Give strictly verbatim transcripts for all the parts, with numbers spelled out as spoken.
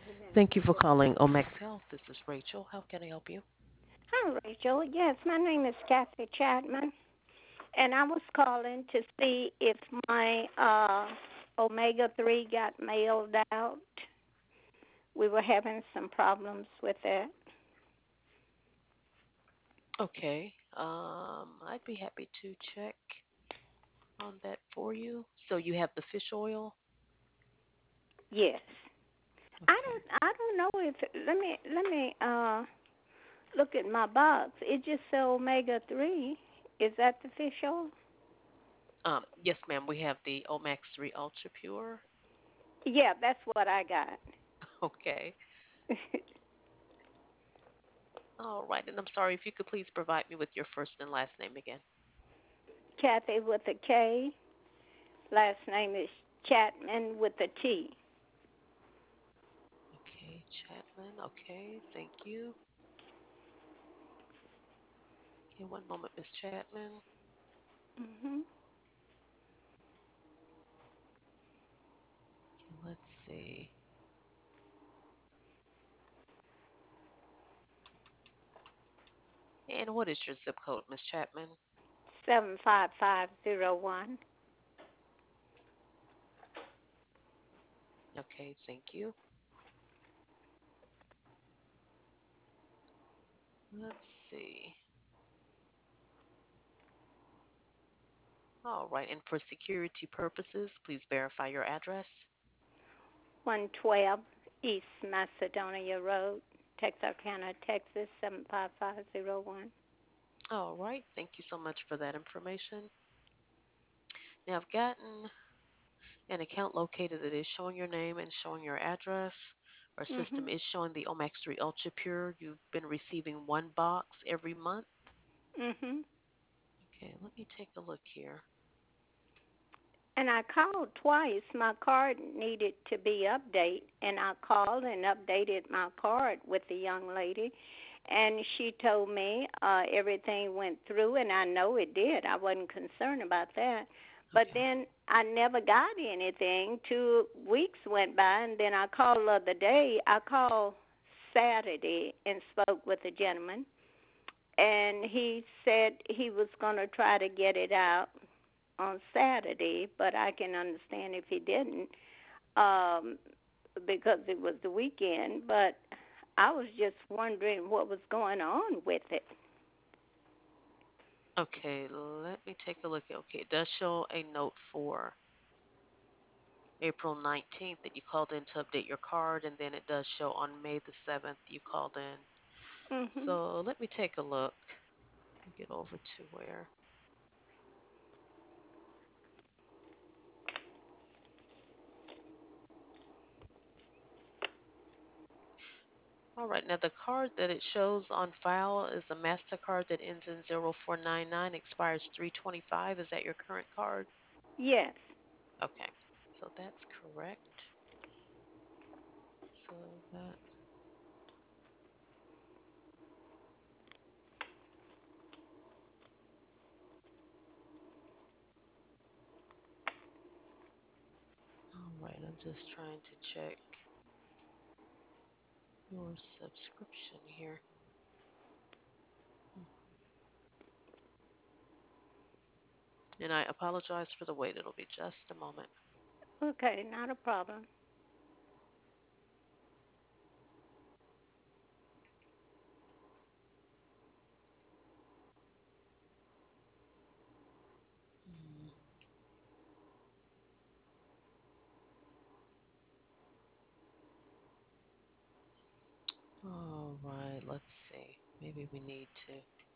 Thank you for calling Omex Health. This is Rachel. How can I help you? Hi, Rachel. Yes, my name is Kathy Chapman, and I was calling to see if my uh, omega three got mailed out. We were having some problems with it. Okay. Um, I'd be happy to check on that for you. So you have the fish oil? Yes, I Okay. don't. I don't know if. Let me. Let me uh look at my box. It just said omega three. Is that the fish oil? Um, yes, ma'am. We have the Omex three Ultra Pure. Yeah, that's what I got. Okay. All right. And I'm sorry if you could please provide me with your first and last name again. Kathy with a K. Last name is Chapman with a T. Okay, Chapman. Okay, thank you. Okay, one moment, Miss Chapman. Mhm. Okay, let's see. And what is your zip code, Miss Chapman? Seven five five zero one. Okay, thank you. Let's see. All right, and for security purposes, please verify your address. one twelve East Macedonia Road, Texarkana, Texas seven five five zero one. All right, thank you so much for that information. Now, I've gotten an account located that is showing your name and showing your address. Our system Mhm. is showing the Omax three Ultra Pure. You've been receiving one box every month. Mhm. Okay, let me take a look here. And I called twice. My card needed to be updated, and I called and updated my card with the young lady, and she told me uh everything went through, and I know it did. I wasn't concerned about that. But Okay, then I never got anything. Two weeks went by, and then I called the other day. I called Saturday and spoke with a gentleman, and he said he was going to try to get it out on Saturday, but I can understand if he didn't, um, because it was the weekend. But I was just wondering what was going on with it. okay, let me take a look. Okay, it does show a note for April nineteenth that you called in to update your card, and then it does show on May the seventh you called in. Mhm. So let me take a look. Get over to where. All right, now the card that it shows on file is a MasterCard that ends in zero four nine nine, expires three twenty-five. Is that your current card? Yes. Okay, so that's correct. So that, all right, I'm just trying to check your subscription here. Hmm. And I apologize for the wait. It'll be just a moment. Okay, not a problem. Hmm. All right, let's see. Maybe we need to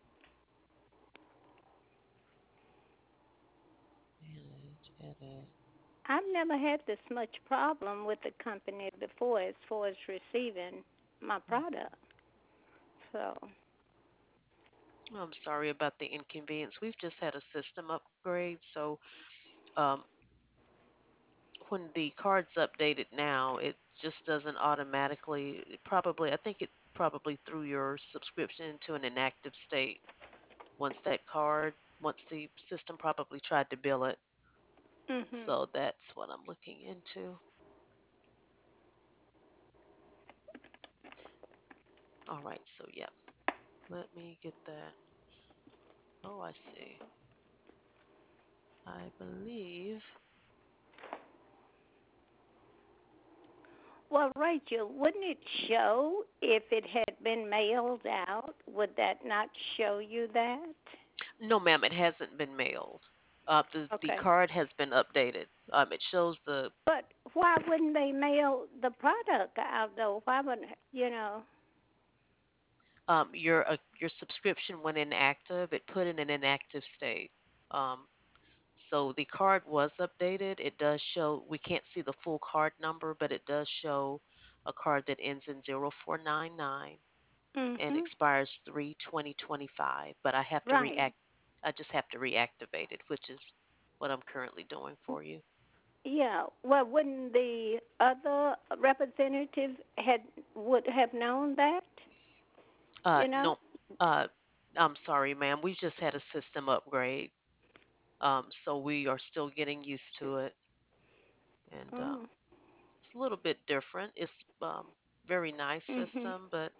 manage, edit. I've never had this much problem with the company before as far as receiving my product. So, I'm sorry about the inconvenience. We've just had a system upgrade, so um, when the card's updated now, it just doesn't automatically. It probably, I think it probably threw your subscription into an inactive state once that card, once the system probably tried to bill it. mhm. So that's what I'm looking into. All right, so yeah, let me get that. Oh, I see. I believe. Well, Rachel, wouldn't it show if it had been mailed out? Would that not show you that? No, ma'am, it hasn't been mailed. Uh, the the Okay. card has been updated. Um, it shows the But why wouldn't they mail the product out though? Why would you know? um your uh, your subscription went inactive. It put in an inactive state. Um, so the card was updated. It does show. We can't see the full card number, but it does show a card that ends in zero four nine nine and Mhm. expires three twenty twenty five. But I have to Right. react. I just have to reactivate it, which is what I'm currently doing for you. Yeah. Well, wouldn't the other representative had would have known that? Uh, You know. no, uh, I'm sorry, ma'am. We just had a system upgrade, um, so we are still getting used to it, and um, Mm. it's a little bit different. It's um, very nice Mhm. system, but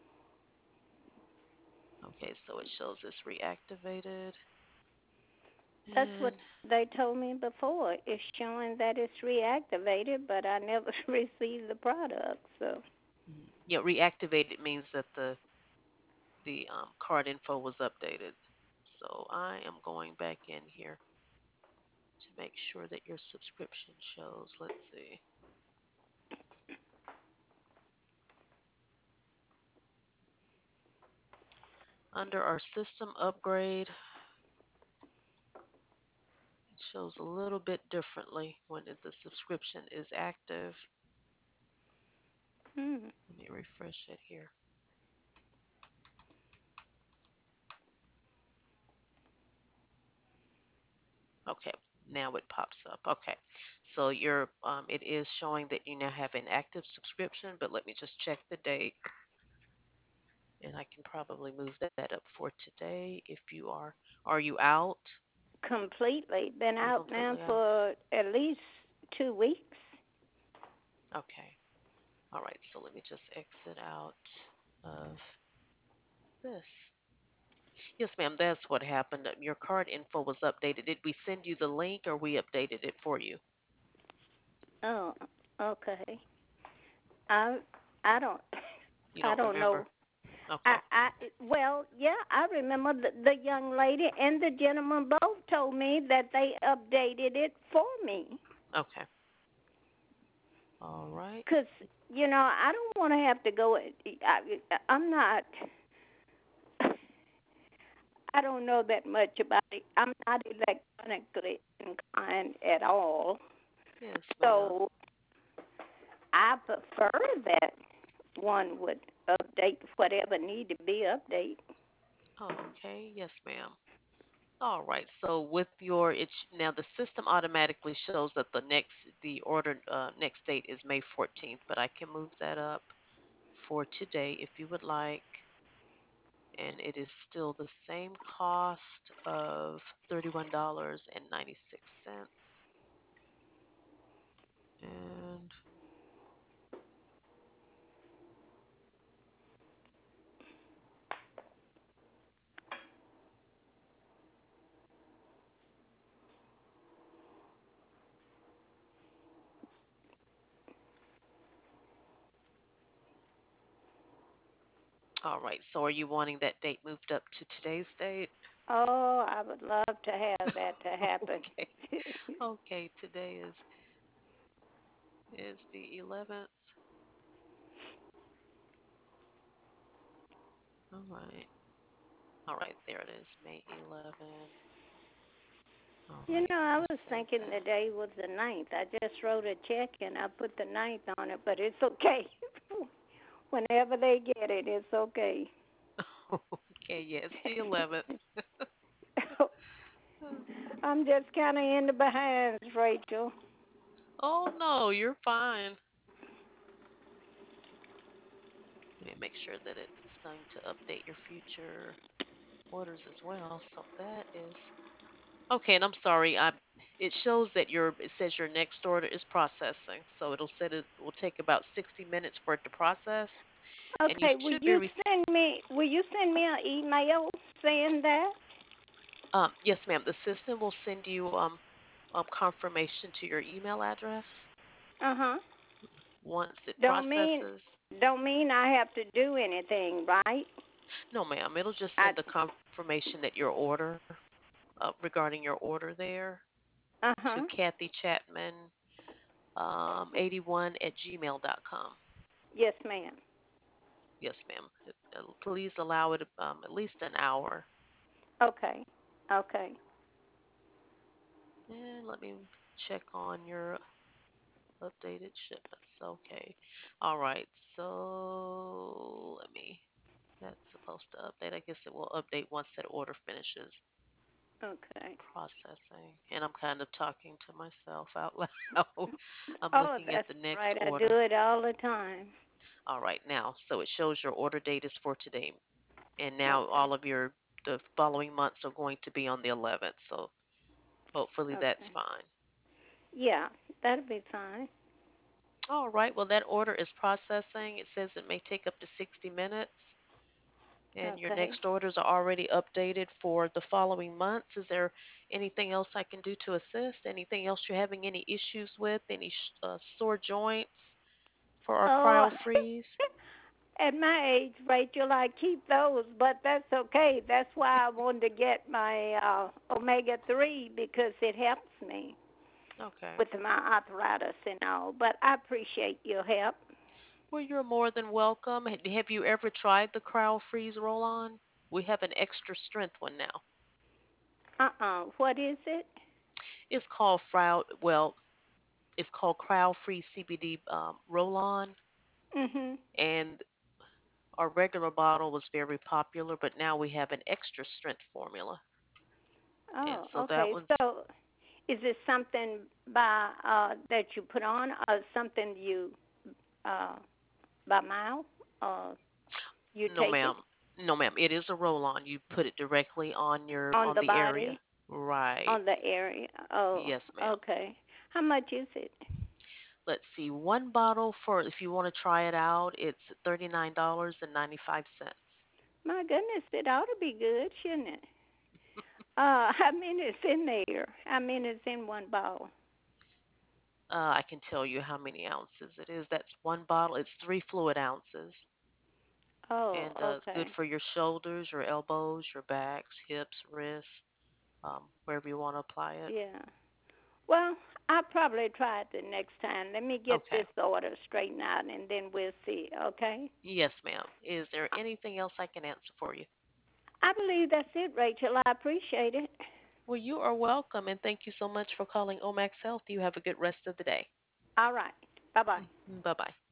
okay. So it shows it's reactivated, That's what and they told me before. It's showing that it's reactivated, but I never received the product. So. mm, yeah, reactivated means that the the um, card info was updated. So I am going back in here to make sure that your subscription shows. Let's see. Under our system upgrade, it shows a little bit differently when it- the subscription is active. Mm. Let me refresh it here. Okay, now it pops up. Okay, so your um, it is showing that you now have an active subscription, but let me just check the date, and I can probably move that up for today if you are. Are you out? Completely. Been You're out now completely out. for at least two weeks. Okay. All right. So let me just exit out of this. Yes, ma'am. That's what happened. Uh, Your card info was updated. Did we send you the link or we updated it for you? Oh, okay. I I don't You I don't don't remember? know. I Okay. I well, yeah, I remember the, the young lady and the gentleman both told me that they updated it for me. Okay. All right. Cuz you know, I don't want to have to go I, I'm not I don't know that much about it. I'm not electronically inclined at all. Yes, ma'am. So I prefer that one would update whatever need to be updated. Oh, okay. Yes, ma'am. All right. So with your it's now the system automatically shows that the next the order uh, next date is May fourteenth, but I can move that up for today if you would like. And it is still the same cost of thirty-one dollars and ninety-six cents. And all right. So are you wanting that date moved up to today's date? Oh, I would love to have that to happen. Okay. Okay. Today is is the eleventh. All right. All right. There it is. May eleventh. All You right. know, I'm I gonna was save thinking that. the day was the ninth. I just wrote a check and I put the ninth on it, but it's okay. Whenever they get it, it's okay. Okay. Yeah. It's the eleventh. I'm just kind of in the behinds, Rachel. Oh no, you're fine. Let me make sure that it's going to update your future orders as well. So that is okay. And I'm sorry. I it shows that your it says your next order is processing. So it'll set it will take about sixty minutes for it to process. and you Okay, will should be you rec- send me will you send me an email saying that? um, yes, ma'am. The system will send you um, um confirmation to your email address Uh-huh. once it Don't mean processes. don't mean I have to do anything, right? No, ma'am. It'll just I send the confirmation that your order, uh, regarding your order there, to Uh-huh. Kathy Chapman, um, eighty-one at gmail dot com. Yes, ma'am. Yes, ma'am. It- uh, Please allow it um, at least an hour. Okay. Okay. And let me check on your updated shipments. Okay. All right. So let me, that's supposed to update. I guess it will update once that order finishes Okay. processing. And I'm kind of talking to myself out loud. I'm Oh, looking at that's the next right. I do order. it all the time. All right. Now, so it shows your order date is for today. And now Okay. all of your, the following months are going to be on the eleventh. So hopefully that's Okay. fine. Yeah, that'll be fine. All right. Well, that order is processing. It says it may take up to sixty minutes. And your Okay. next orders are already updated for the following months. Is there anything else I can do to assist? Anything else you're having any issues with? Any sh- uh, sore joints for our Oh, cryo freeze? at my age, Rachel, I keep those, but that's okay. That's why I wanted to get my uh, omega three because it helps me Okay. with my arthritis and all. But I appreciate your help. Well, you're more than welcome. Ha- Have you ever tried the cryo freeze roll on? We have an extra strength one now. Uh-uh. What is it? It's called Frau, well, it's called Cryo Free C B D um, roll on. Mhm. And our regular bottle was very popular, but now we have an extra strength formula. And Oh, so that okay. one's So, is it something by uh that you put on, or something you uh by mouth, or you no take it ma'am. No ma'am. It is a roll on. You put it directly on your on on the the area. body, Right. on the area? Oh, Yes, ma'am. okay. How much is it? Let's see. One bottle for if you want to try it out, it's thirty-nine dollars and ninety-five cents. My goodness, it ought to be good, shouldn't it? Uh, how many is in there? How many is in one bottle? Uh, I can tell you how many ounces it is. That's one bottle. It's three fluid ounces. Oh, And uh, it's good okay. for your shoulders, your elbows, your backs, hips, wrists, um, wherever you want to apply it. Yeah. Well, I'll probably try it the next time. Let me get Okay. this order straightened out, and then we'll see. Okay. Yes, ma'am. Is there anything else I can answer for you? I believe that's it, Rachel. I appreciate it. Well, you are welcome, and thank you so much for calling Omax Health. You have a good rest of the day. All right. Bye bye. Bye bye.